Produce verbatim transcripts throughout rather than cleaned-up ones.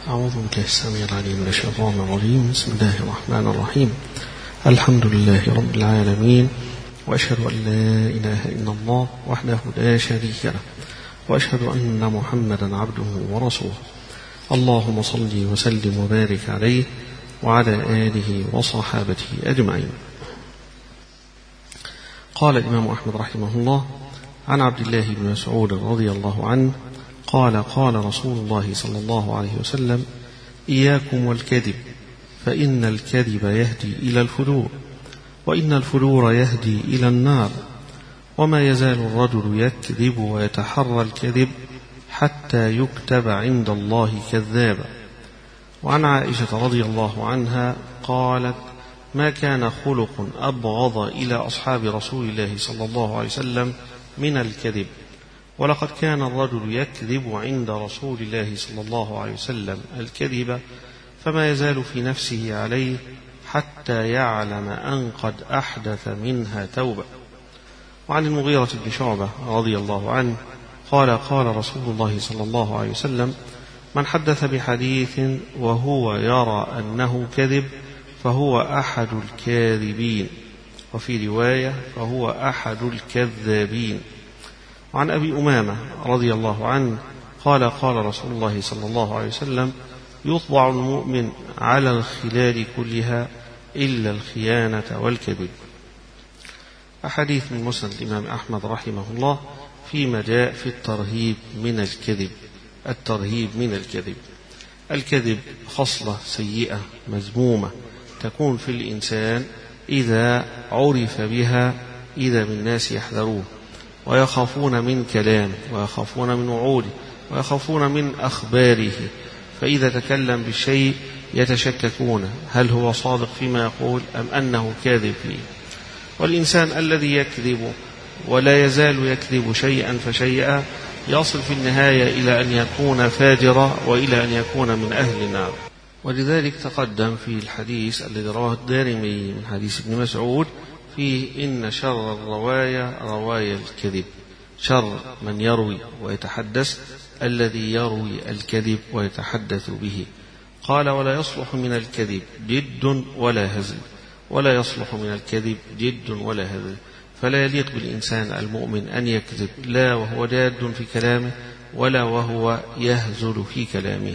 أعوذ بالله السميع العليم من الشيطان الرجيم. بسم الله الرحمن الرحيم. الحمد لله رب العالمين، وأشهد أن لا إله إلا الله وحده لا شريك له، وأشهد أن محمدا عبده ورسوله. اللهم صل وسلم وبارك عليه وعلى آله وصحابته أجمعين. قال الإمام أحمد رحمه الله عن عبد الله بن مسعود رضي الله عنه قال قال رسول الله صلى الله عليه وسلم: إياكم والكذب، فإن الكذب يهدي إلى الفجور، وإن الفجور يهدي إلى النار، وما يزال الرجل يكذب ويتحرى الكذب حتى يكتب عند الله كذابا. وعن عائشة رضي الله عنها قالت: ما كان خلق أبغض إلى أصحاب رسول الله صلى الله عليه وسلم من الكذب، ولقد كان الرجل يكذب عند رسول الله صلى الله عليه وسلم الكذب، فما يزال في نفسه عليه حتى يعلم أن قد أحدث منها توبة. وعن المغيرة بن شعبة رضي الله عنه قال قال رسول الله صلى الله عليه وسلم: من حدث بحديث وهو يرى أنه كذب فهو أحد الكاذبين، وفي رواية فهو أحد الكذابين. وعن أبي أمامة رضي الله عنه قال قال رسول الله صلى الله عليه وسلم: يطبع المؤمن على الخلال كلها إلا الخيانة والكذب. أحاديث من مسند الإمام أحمد رحمه الله فيما جاء في الترهيب من الكذب. الترهيب من الكذب، الكذب خصلة سيئة مذمومة تكون في الإنسان إذا عرف بها إذا من الناس يحذروه ويخافون من كلامه ويخافون من وعوده ويخافون من أخباره، فإذا تكلم بالشيء يتشككون هل هو صادق فيما يقول أم أنه كاذب فيه. والإنسان الذي يكذب ولا يزال يكذب شيئا فشيئا يصل في النهاية إلى أن يكون فاجرا وإلى أن يكون من أهل النار. ولذلك تقدم في الحديث الذي رواه الدارمي من حديث ابن مسعود فيه: إن شر الرواية رواية الكذب. شر من يروي ويتحدث الذي يروي الكذب ويتحدث به. قال: ولا يصلح من الكذب جد ولا هزل، ولا يصلح من الكذب جد ولا هزل. فلا يليق بالإنسان المؤمن أن يكذب، لا وهو جاد في كلامه ولا وهو يهزل في كلامه.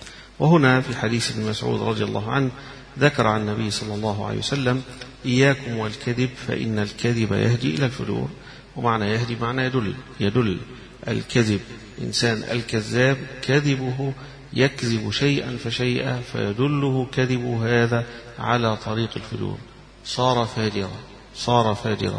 وهنا في حديث ابن مسعود رضي الله عنه ذكر عن النبي صلى الله عليه وسلم: إياكم والكذب فإن الكذب يهدي إلى الفجور. ومعنى يهدي معنى يدل يدل الكذب. إنسان الكذاب كذبه يكذب شيئا فشيئا فيدله كذبه هذا على طريق الفجور. صار فاجرا صار فاجرا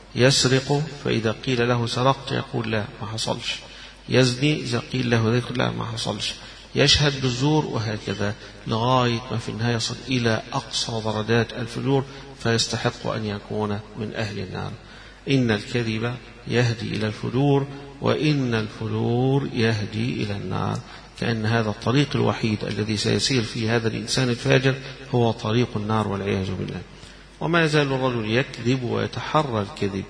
يسرق، فإذا قيل له سرقت يقول لا ما حصلش. يزني، إذا قيل له ذلك لا ما حصلش. يشهد بالزور، وهكذا لغاية ما في النهاية يصل إلى أقصى درجات الفجور فيستحق أن يكون من أهل النار. إن الكذب يهدي إلى الفجور، وإن الفجور يهدي إلى النار. كأن هذا الطريق الوحيد الذي سيسير فيه هذا الإنسان الفاجر هو طريق النار والعياذ بالله. وما يزال الرجل يكذب ويتحرى الكذب،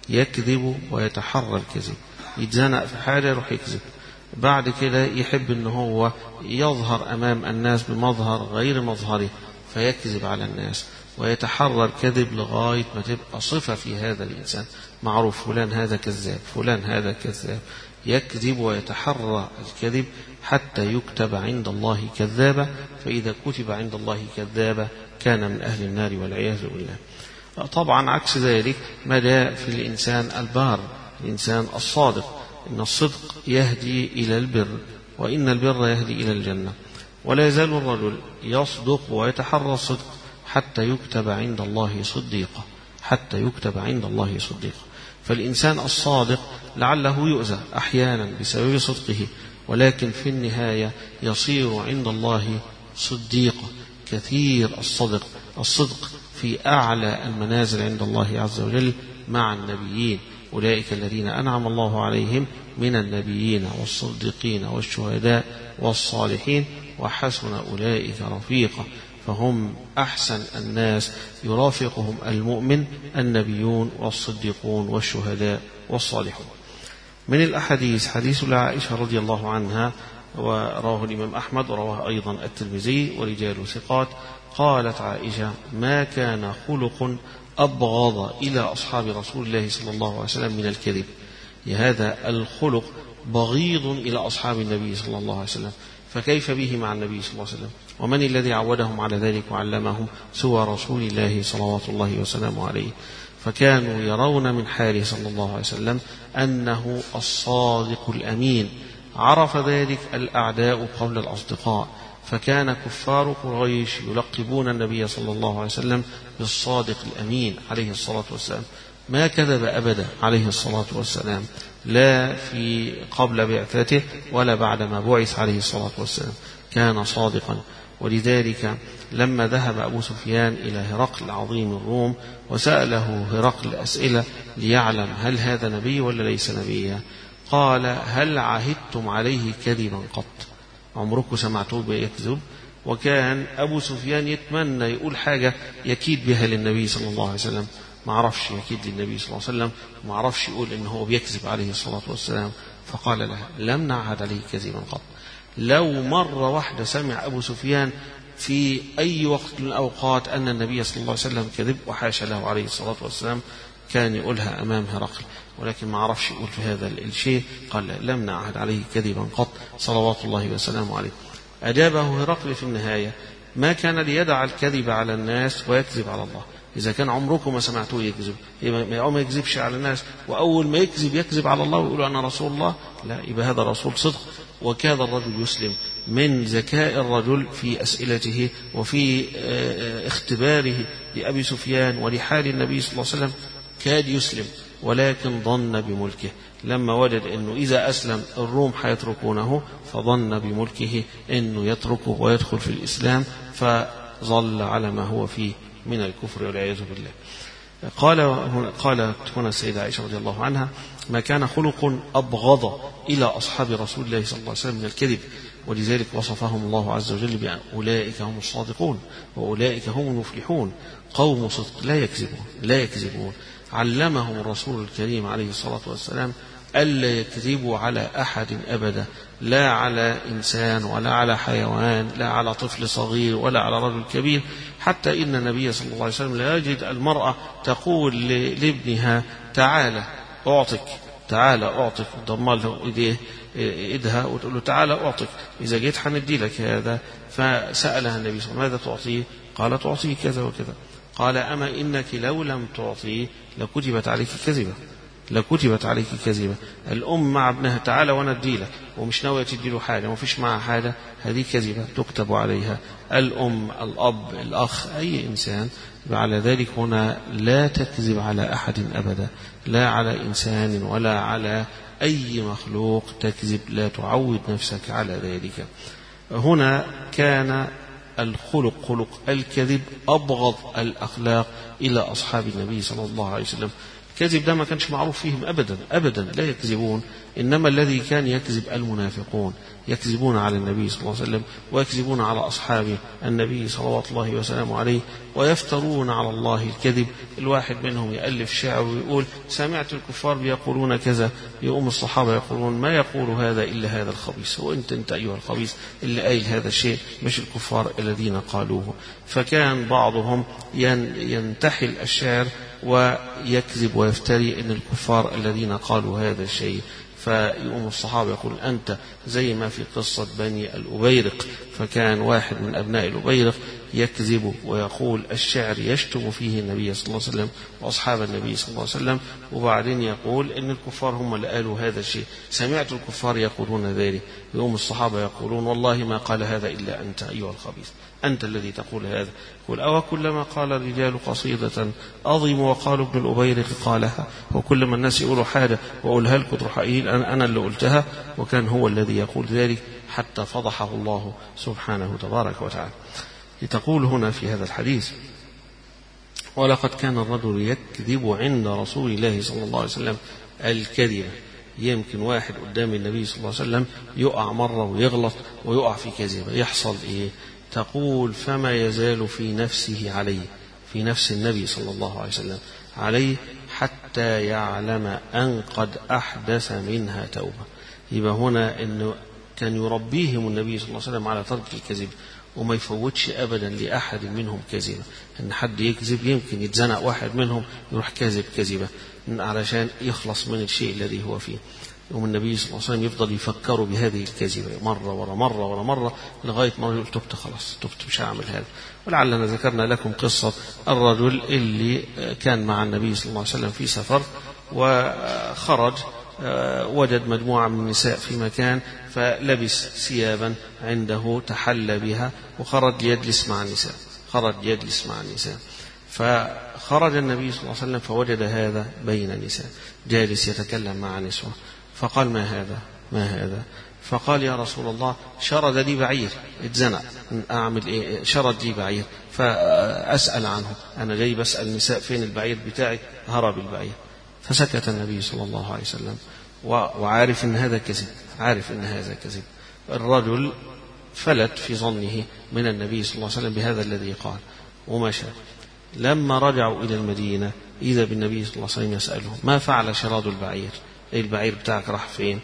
يكذب ويتحرى الكذب. يتزنق في حاجة يروح يكذب، بعد كده يحب أنه هو يظهر أمام الناس بمظهر غير مظهره فيكذب على الناس ويتحرى الكذب لغاية ما تبقى صفة في هذا الإنسان، معروف فلان هذا كذاب، فلان هذا كذاب. يكذب ويتحرى الكذب حتى يكتب عند الله كذابا، فإذا كتب عند الله كذابا كان من أهل النار والعياذ بالله. طبعا عكس ذلك ما جاء في الإنسان البار، الإنسان الصادق. إن الصدق يهدي إلى البر، وإن البر يهدي إلى الجنة. ولا يزال الرجل يصدق ويتحرى الصدق حتى يكتب عند الله صديقا، حتى يكتب عند الله صديقا. فالإنسان الصادق لعله يؤذى أحيانا بسبب صدقه، ولكن في النهاية يصير عند الله صديقا. كثير الصدق الصدق في أعلى المنازل عند الله عز وجل مع النبيين. أولئك الذين أنعم الله عليهم من النبيين والصديقين والشهداء والصالحين وحسن أولئك رفيقا. فهم أحسن الناس يرافقهم المؤمن النبيون والصديقون والشهداء والصالحون. من الأحاديث حديث لعائشة رضي الله عنها ورواه الإمام أحمد ورواه أيضا الترمذي ورجال ثقات. قالت عائشة: ما كان خلق أبغض إلى أصحاب رسول الله صلى الله عليه وسلم من الكذب. هذا الخلق بغيض إلى أصحاب النبي صلى الله عليه وسلم، فكيف به مع النبي صلى الله عليه وسلم؟ ومن الذي عودهم على ذلك وعلمهم سوى رسول الله صلوات الله وسلامه عليه؟ فكانوا يرون من حاله صلى الله عليه وسلم أنه الصادق الأمين. عرف ذلك الأعداء قبل الأصدقاء، فكان كفار قريش يلقبون النبي صلى الله عليه وسلم بالصادق الأمين عليه الصلاة والسلام. ما كذب أبدا عليه الصلاة والسلام، لا في قبل بعثته ولا بعد ما بعث عليه الصلاة والسلام، كان صادقا. ولذلك لما ذهب أبو سفيان إلى هرقل عظيم الروم وسأله هرقل أسئلة ليعلم هل هذا نبي ولا ليس نبيا، قال: هل عهدتم عليه كذبا قط؟ عمركم سمعتوه بيكذب؟ وكان أبو سفيان يتمنى يقول حاجة يكيد بها للنبي صلى الله عليه وسلم، ما عرفش يكيد للنبي صلى الله عليه وسلم، ما عرفش يقول إنه هو بيكذب عليه الصلاة والسلام. فقال لها: لم نعهد عليه كذبا قط. لو مرة واحدة سمع أبو سفيان في أي وقت من الأوقات أن النبي صلى الله عليه وسلم كذب، وحاشا له عليه الصلاة والسلام، كان يقولها أمام هرقل، ولكن ما عرفش يقول في هذا الشيء. قال: لم نعهد عليه كذبا قط صلوات الله وسلامه عليه. أجابه هرقل في النهاية: ما كان ليدع الكذب على الناس ويكذب على الله. إذا كان عمركم ما سمعتوه يكذب، يبقى ما يكذبش على الناس، وأول ما يكذب يكذب على الله ويقول أنا رسول الله، لا، يبقى هذا رسول صدق. وكاد الرجل يسلم. من ذكاء الرجل في أسئلته وفي اختباره لأبي سفيان ولحال النبي صلى الله عليه وسلم، كاد يسلم، ولكن ظن بملكه. لما وجد أنه إذا أسلم الروم حيتركونه، فظن بملكه أنه يتركه ويدخل في الإسلام، فظل على ما هو فيه من الكفر والعياذ بالله. قال قالت هنا السيدة عائشة رضي الله عنها: ما كان خلق أبغض إلى أصحاب رسول الله صلى الله عليه وسلم من الكذب. ولذلك وصفهم الله عز وجل بأن أولئك هم الصادقون وأولئك هم المفلحون، قوم صدق لا يكذبون لا يكذبون. علمهم الرسول الكريم عليه الصلاة والسلام ألا يكذبوا على أحد أبدا، لا على إنسان ولا على حيوان، لا على طفل صغير ولا على رجل كبير. حتى إن النبي صلى الله عليه وسلم لا يجد المرأة تقول لابنها: تعالى أعطك، تعالى أعطك، ضم له إيديه إيدها وتقول له: تعالى أعطك، إذا جيت حندي لك هذا. فسألها النبي صلى الله عليه وسلم: ماذا تعطيه؟ قال: تعطيه كذا وكذا. قال: أما إنك لو لم تعطيه لكتبت عليك كذبة، لكتبت عليك كذبة. الأم مع ابنها: تعالى وانا ادي لك، ومش ناوية تدي له حاجة، ومفيش معها حاجة، هذه كذبة تكتب عليها. الأم، الأب، الأخ، أي إنسان. على ذلك هنا لا تكذب على أحد أبدا، لا على إنسان ولا على أي مخلوق تكذب، لا تعود نفسك على ذلك. هنا كان الخلق خلق الكذب أبغض الأخلاق إلى أصحاب النبي صلى الله عليه وسلم. الكذب ده ما كانش معروف فيهم أبدا أبدا، لا يكذبون. إنما الذي كان يكذب المنافقون، يكذبون على النبي صلى الله عليه وسلم ويكذبون على أصحاب النبي صلوات الله وسلامه عليه، ويفترون على الله الكذب. الواحد منهم يألف شعر ويقول: سمعت الكفار بيقولون كذا، يقوم الصحابة يقولون: ما يقول هذا إلا هذا الخبيث، وأنت أنت أيها الخبيث اللي قايل هذا الشيء، مش الكفار الذين قالوه. فكان بعضهم ينتحل الشعر ويكذب ويفتري أن الكفار الذين قالوا هذا الشيء. فيقوم الصحابة يقول: أنت زي ما في قصة بني الأبيرق. فكان واحد من أبناء الأبيرق يكذب ويقول الشعر يشتم فيه النبي صلى الله عليه وسلم وأصحاب النبي صلى الله عليه وسلم، وبعدين يقول إن الكفار هم اللي قالوا هذا الشيء، سمعت الكفار يقولون ذلك. يقوم الصحابة يقولون: والله ما قال هذا إلا أنت أيها الخبيث، أنت الذي تقول هذا. يقول: أو كلما قال الرجال قصيدة أظم وقالوا ابن الأبيرق قالها. وكل ما الناس يقولوا حاجة وأقولها لكم تروح قايل أنا اللي قلتها، وكان هو الذي يقول ذلك، حتى فضحه الله سبحانه تبارك وتعالى. لتقول هنا في هذا الحديث: ولقد كان الرجل يكذب عند رسول الله صلى الله عليه وسلم الكذب. يمكن واحد قدام النبي صلى الله عليه وسلم يقع مرة ويغلط ويقع في كذبة، يحصل إيه؟ تقول: فما يزال في نفسه عليه، في نفس النبي صلى الله عليه وسلم عليه، حتى يعلم أن قد أحدث منها توبة. يبقى هنا أنه كان يربيهم النبي صلى الله عليه وسلم على ترك الكذب، وما يفوتش أبدا لأحد منهم كذبة. إن حد يكذب يمكن يتزنق واحد منهم يروح كاذب كذبة علشان يخلص من الشيء الذي هو فيه. يوم النبي صلى الله عليه وسلم يفضل يفكروا بهذه الكذبة مرة ورا مرة ورا مرة لغاية مرة يقول تبت خلاص، تبت مش هعمل هذا. ولعلنا ذكرنا لكم قصة الرجل اللي كان مع النبي صلى الله عليه وسلم في سفر، وخرج وجد مجموعة من النساء في مكان، فلبس ثيابا عنده تحلى بها وخرج يجلس مع النساء خرج يجلس مع النساء فخرج النبي صلى الله عليه وسلم فوجد هذا بين النساء جالس يتكلم مع نسوة، فقال ما هذا ما هذا فقال يا رسول الله شرد لي بعير، اتزنق، أعمل إيه؟ شرد لي بعير، فأسأل عنه، أنا جاي بسأل النساء فين البعير بتاعي، هرب البعير. فسكت النبي صلى الله عليه وسلم وعارف إن هذا كذب، عارف إن هذا كذب. الرجل فلت في ظنه من النبي صلى الله عليه وسلم بهذا الذي قال ومشى. لما رجعوا إلى المدينة إذا بالنبي صلى الله عليه وسلم يسأله ما فعل شراد البعير، إيه البعير بتاعك راح فين؟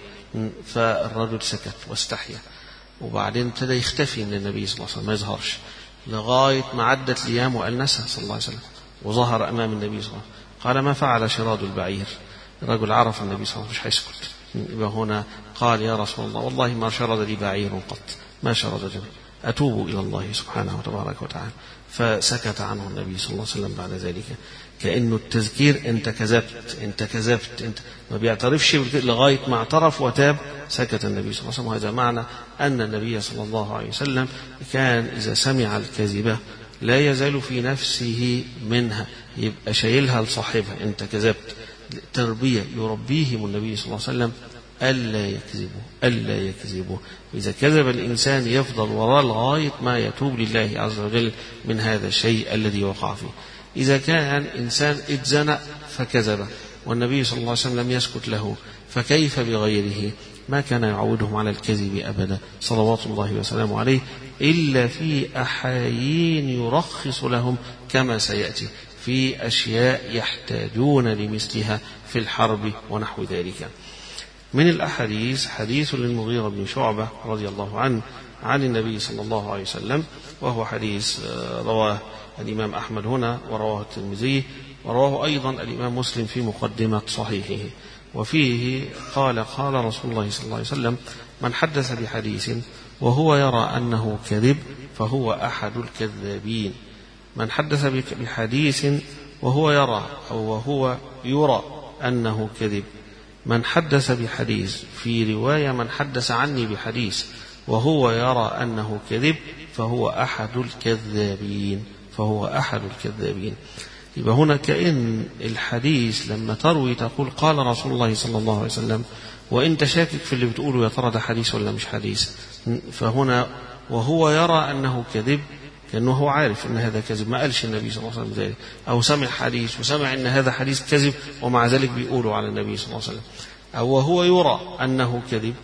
فالرجل سكت واستحيا، وبعدين ابتدى يختفي من النبي صلى الله عليه وسلم ما يظهرش لغاية ما عدت الأيام وقال نسى صلى الله عليه وسلم وظهر أمام النبي صلى الله عليه وسلم قال ما فعل شراد البعير. الرجل عرف النبي صلى الله عليه وسلم مش هيسكت، يبقى هنا قال يا رسول الله والله ما شرد لي بعير قط، ما شرد جميل، أتوب إلى الله سبحانه وتبارك وتعالى. فسكت عنه النبي صلى الله عليه وسلم بعد ذلك، كأنه التذكير أنت كذبت أنت كذبت أنت ما بيعترفش لغاية ما اعترف وتاب، سكت النبي صلى الله عليه وسلم. وهذا معنى أن النبي صلى الله عليه وسلم كان إذا سمع الكذبة لا يزال في نفسه منها، يبقى شايلها لصاحبها، أنت كذبت، تربية يربيهم النبي صلى الله عليه وسلم ألا يكذبوا ألا يكذبوا. إذا كذب الإنسان يفضل وراء لغاية ما يتوب لله عز وجل من هذا الشيء الذي وقع فيه. إذا كان إنسان اتزنق فكذب والنبي صلى الله عليه وسلم لم يسكت له، فكيف بغيره؟ ما كان يعودهم على الكذب أبدا صلوات الله وسلامه عليه، إلا في أحايين يرخص لهم كما سيأتي في أشياء يحتاجون لمثلها في الحرب ونحو ذلك. من الأحاديث حديث للمغيرة بن شعبة رضي الله عنه عن النبي صلى الله عليه وسلم، وهو حديث رواه الإمام أحمد هنا ورواه الترمذي ورواه أيضا الإمام مسلم في مقدمة صحيحه. وفيه قال قال رسول الله صلى الله عليه وسلم من حدث بحديث وهو يرى أنه كذب فهو أحد الكذابين. من حدث بحديث وهو يرى أو وهو يرى أنه كذب. من حدث بحديث، في رواية من حدث عني بحديث وهو يرى أنه كذب فهو أحد الكذابين فهو أحد الكذابين. يبقى هنا كأن الحديث لما تروي تقول قال رسول الله صلى الله عليه وسلم وإنت شاكك في اللي بتقوله يا ترى ده حديث ولا مش حديث، فهنا وهو يرى أنه كذب كأنه هو عارف أن هذا كذب، ما قالش النبي صلى الله عليه وسلم ذلك، أو سمع حديث وسمع أن هذا حديث كذب ومع ذلك بيقولوا على النبي صلى الله عليه وسلم. أو وهو يرى أنه كذب،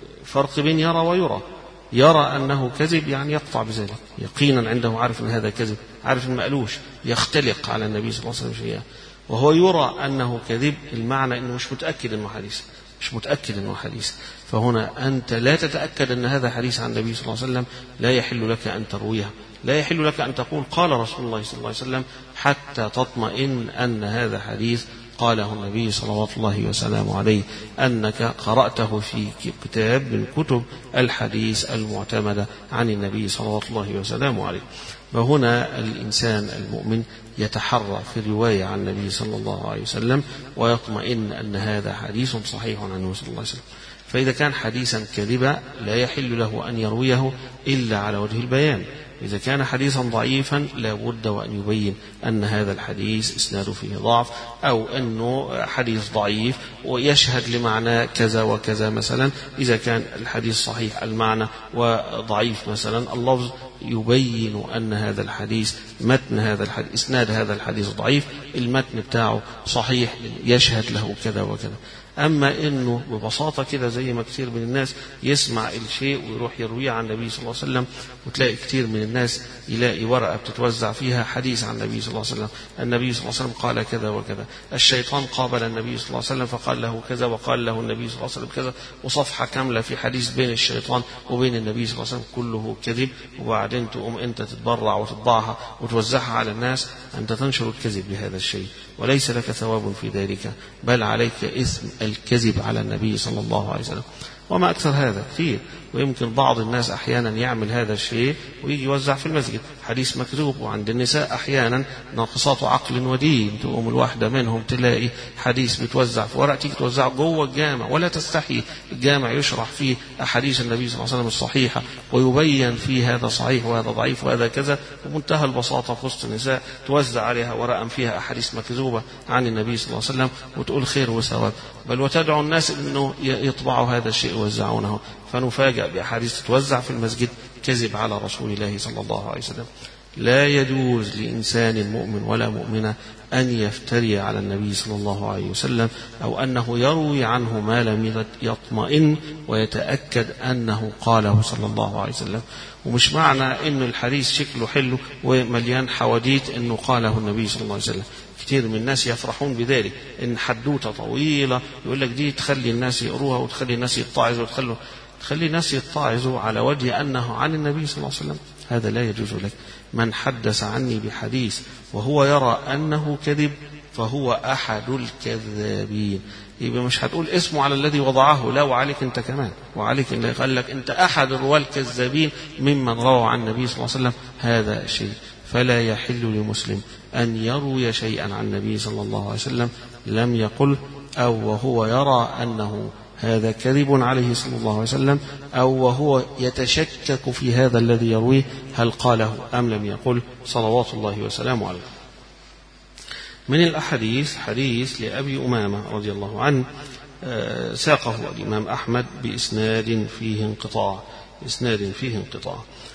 فرق بين يرى ويرى. يرى أنه كذب يعني يقطع بذلك يقينا عنده، عارف أن هذا كذب، عارف أن ما قالوش، يختلق على النبي صلى الله عليه وسلم شيئا. وهو يرى أنه كذب المعنى أنه مش متأكد أنه حديث، مش متأكد أنه حديث. فهنا أنت لا تتأكد أن هذا حديث عن النبي صلى الله عليه وسلم، لا يحل لك أن ترويه، لا يحل لك أن تقول قال رسول الله صلى الله عليه وسلم حتى تطمئن أن هذا حديث قاله النبي صلوات الله وسلامه عليه، أنك قرأته في كتاب من كتب الحديث المعتمدة عن النبي صلوات الله وسلامه عليه. وهنا الإنسان المؤمن يتحرى في الرواية عن النبي صلى الله عليه وسلم ويطمئن أن هذا حديث صحيح عنه صلى الله عليه وسلم. فإذا كان حديثا كذبا لا يحل له أن يرويه إلا على وجه البيان. إذا كان حديثا ضعيفا لا بد وأن يبين أن هذا الحديث إسناده فيه ضعف، أو أنه حديث ضعيف ويشهد لمعنى كذا وكذا مثلا. إذا كان الحديث صحيح المعنى وضعيف مثلا اللفظ، يبين أن هذا الحديث متن هذا الحديث إسناد هذا الحديث ضعيف، المتن بتاعه صحيح يشهد له كذا وكذا. أما إنه ببساطة كده زي ما كتير من الناس يسمع الشيء ويروح يرويه عن النبي صلى الله عليه وسلم، وتلاقي كتير من الناس يلاقي ورقة بتتوزع فيها حديث عن النبي صلى الله عليه وسلم، النبي صلى الله عليه وسلم قال كذا وكذا، الشيطان قابل النبي صلى الله عليه وسلم فقال له كذا وقال له النبي صلى الله عليه وسلم كذا، وصفحة كاملة في حديث بين الشيطان وبين النبي صلى الله عليه وسلم كله كذب، وبعدين تقوم أنت تتبرع وتطبعها وتوزعها على الناس، أنت تنشر الكذب بهذا الشيء، وليس لك ثواب في ذلك، بل عليك إثم الكذب على النبي صلى الله عليه وسلم. وما أكثر هذا كثير، ويمكن بعض الناس أحيانا يعمل هذا الشيء ويجي يوزع في المسجد حديث مكذوب. وعند النساء أحيانا ناقصات عقل ودين، تقوم الواحدة منهم تلاقي حديث بتوزع في ورق تيجي توزع جوه الجامع، ولا تستحي الجامع يشرح فيه أحاديث النبي صلى الله عليه وسلم الصحيحة ويبين فيه هذا صحيح وهذا ضعيف وهذا كذا، بمنتهى البساطة في وسط النساء توزع عليها ورقا فيها أحاديث مكذوبة عن النبي صلى الله عليه وسلم وتقول خير وثواب، بل وتدعو الناس أنه يطبعوا هذا الشيء ويوزعونه، فنفاجأ بأحاديث تتوزع في المسجد كذب على رسول الله صلى الله عليه وسلم. لا يجوز لإنسان مؤمن ولا مؤمنة أن يفتري على النبي صلى الله عليه وسلم، أو أنه يروي عنه ما لم يطمئن ويتأكد أنه قاله صلى الله عليه وسلم. ومش معنى أن الحديث شكله حلو ومليان حواديت أنه قاله النبي صلى الله عليه وسلم. كثير من الناس يفرحون بذلك، إن حدوتة طويلة يقول لك دي تخلي الناس يقروها وتخلي الناس يتعظوا وتخلوا تخلي الناس يتعظوا على وجه أنه عن النبي صلى الله عليه وسلم. هذا لا يجوز لك. من حدث عني بحديث وهو يرى أنه كذب فهو أحد الكذابين. يبقى مش هتقول اسمه على الذي وضعه، لا، وعليك أنت كمان، وعليك اللي قال لك أنت أحد الرواة الكذابين ممن روى عن النبي صلى الله عليه وسلم هذا شيء. فلا يحل لمسلم أن يروي شيئا عن النبي صلى الله عليه وسلم لم يقل، أو وهو يرى أنه هذا كذب عليه صلى الله عليه وسلم، أو وهو يتشكك في هذا الذي يرويه هل قاله أم لم يقل، صلوات الله وسلامه عليه. من الأحاديث حديث لأبي أمامة رضي الله عنه ساقه الإمام أحمد بإسناد فيه انقطاع إسناد فيه انقطاع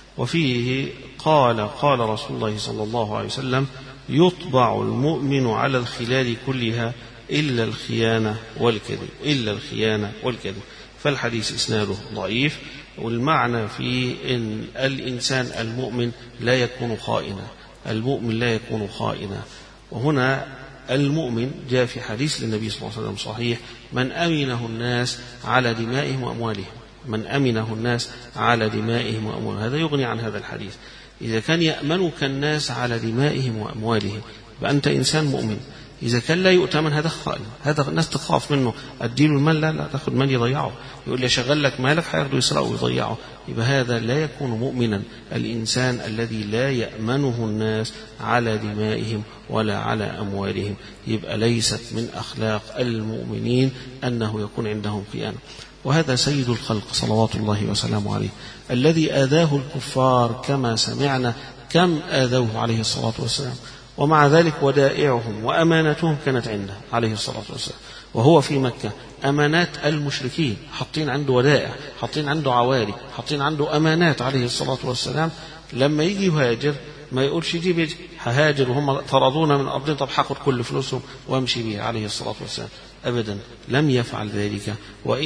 وفيه قال قال رسول الله صلى الله عليه وسلم: يطبع المؤمن على الخلال كلها إلا الخيانة والكذب إلا الخيانة والكذب. فالحديث إسناده ضعيف، والمعنى فيه إن الإنسان المؤمن لا يكون خائنا، المؤمن لا يكون خائنا. وهنا المؤمن جاء في حديث للنبي صلى الله عليه وسلم صحيح: من أمنه الناس على دمائهم وأموالهم، من أمنه الناس على دمائهم وأموالهم. هذا يغني عن هذا الحديث. إذا كان يأمنك الناس على دمائهم وأموالهم فأنت إنسان مؤمن. إذا كان لا يؤتمن هذا خائن، هذا الناس تخاف منه، أديله المال، لا لا تأخذ مال يضيعه، يقول لي شغل لك مالك هياخده يسرقه ويضيعه، يبقى هذا لا يكون مؤمنا. الإنسان الذي لا يأمنه الناس على دمائهم ولا على أموالهم، يبقى ليست من أخلاق المؤمنين أنه يكون عندهم خيانة. وهذا سيد الخلق صلوات الله وسلامه عليه الذي آذاه الكفار كما سمعنا كم آذوه عليه الصلاة والسلام، ومع ذلك ودائعهم وأمانتهم كانت عنده عليه الصلاة والسلام. وهو في مكة أمانات المشركين، حاطين عنده ودائع، حاطين عنده عواري، حاطين عنده أمانات عليه الصلاة والسلام. لما يجي يهاجر ما يقولش جيب يجي ههاجر وهم طردونا من أرضهم، طب هاخد كل فلوسهم وامشي بيه عليه الصلاة والسلام. أبدا لم يفعل ذلك،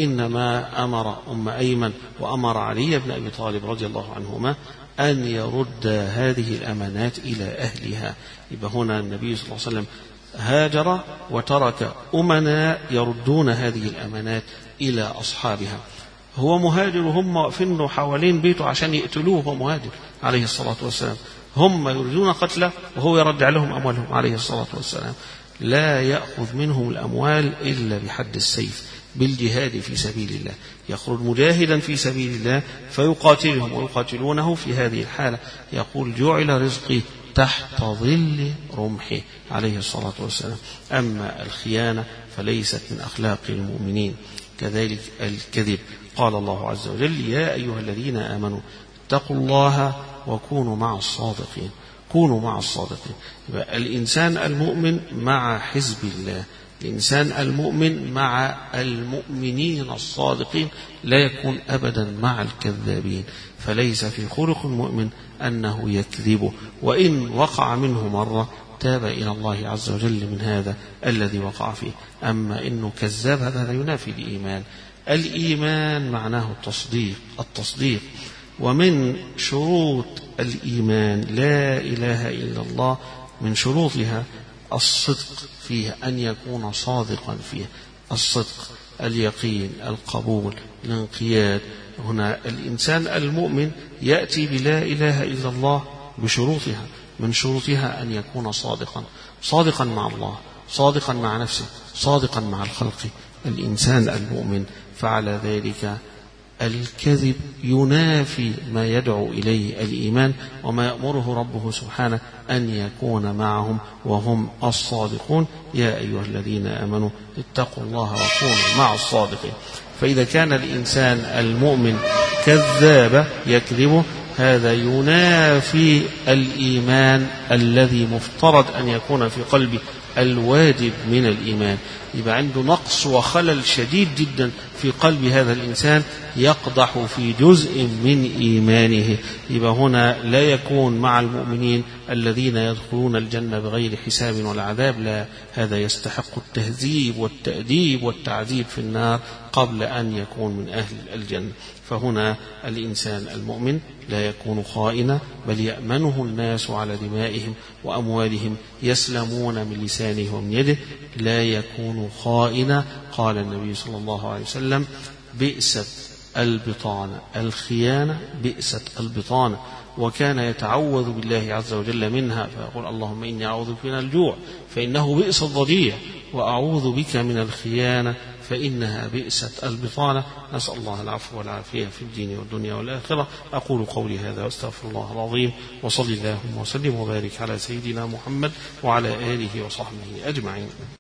وإنما أمر أم أيمن وأمر علي بن أبي طالب رضي الله عنهما أن يرد هذه الأمانات إلى أهلها. يبقى هنا النبي صلى الله عليه وسلم هاجر وترك أمناء يردون هذه الأمانات إلى أصحابها. هو مهاجر وهم واقفين حوالين بيته عشان يقتلوه، هو مهاجر عليه الصلاة والسلام، هم يريدون قتله وهو يرجع لهم أموالهم عليه الصلاة والسلام. لا يأخذ منهم الأموال إلا بحد السيف بالجهاد في سبيل الله، يخرج مجاهدا في سبيل الله فيقاتلهم ويقاتلونه. في هذه الحالة يقول: جعل رزقي تحت ظل رمحي عليه الصلاة والسلام. أما الخيانة فليست من أخلاق المؤمنين. كذلك الكذب، قال الله عز وجل: يا أيها الذين آمنوا اتقوا الله وكونوا مع الصادقين. كونوا مع الصادقين. يبقى الإنسان المؤمن مع حزب الله، الإنسان المؤمن مع المؤمنين الصادقين، لا يكون أبدا مع الكذابين. فليس في خلق المؤمن أنه يكذب، وإن وقع منه مرة تاب إلى الله عز وجل من هذا الذي وقع فيه. أما إنه كذاب هذا لا ينافي الإيمان. الإيمان معناه التصديق التصديق ومن شروط الإيمان لا إله إلا الله، من شروطها الصدق فيها، أن يكون صادقا فيها، الصدق، اليقين، القبول، الانقياد. هنا الإنسان المؤمن يأتي بلا إله إلا الله بشروطها، من شروطها أن يكون صادقا صادقا مع الله، صادقا مع نفسه، صادقا مع الخلق. الإنسان المؤمن فعلى ذلك الكذب ينافي ما يدعو إليه الإيمان وما يأمره ربه سبحانه أن يكون معهم وهم الصادقون. يا أيها الذين آمنوا اتقوا الله وكونوا مع الصادقين. فإذا كان الإنسان المؤمن كذاب يكذبه، هذا ينافي الإيمان الذي مفترض أن يكون في قلبه الواجب من الإيمان. يبقى عنده نقص وخلل شديد جدا في قلب هذا الإنسان يقدح في جزء من إيمانه. يبقى هنا لا يكون مع المؤمنين الذين يدخلون الجنة بغير حساب ولا عذاب، لا، هذا يستحق التهذيب والتأديب والتعذيب في النار قبل أن يكون من أهل الجنة. فهنا الإنسان المؤمن لا يكون خائنا، بل يأمنه الناس على دمائهم وأموالهم، يسلمون من لسانه ومن يده، لا يكون خائنا. قال النبي صلى الله عليه وسلم: بئست البطانة الخيانة، بئست البطانة. وكان يتعوذ بالله عز وجل منها فيقول: اللهم إني أعوذ بك من الجوع فإنه بئس الضجيع، وأعوذ بك من الخيانة فإنها بئست البطانة. نسأل الله العفو والعافية في الدين والدنيا والآخرة. أقول قولي هذا واستغفر الله العظيم، وصلي اللهم وسلم وبارك على سيدنا محمد وعلى آله وصحبه أجمعين.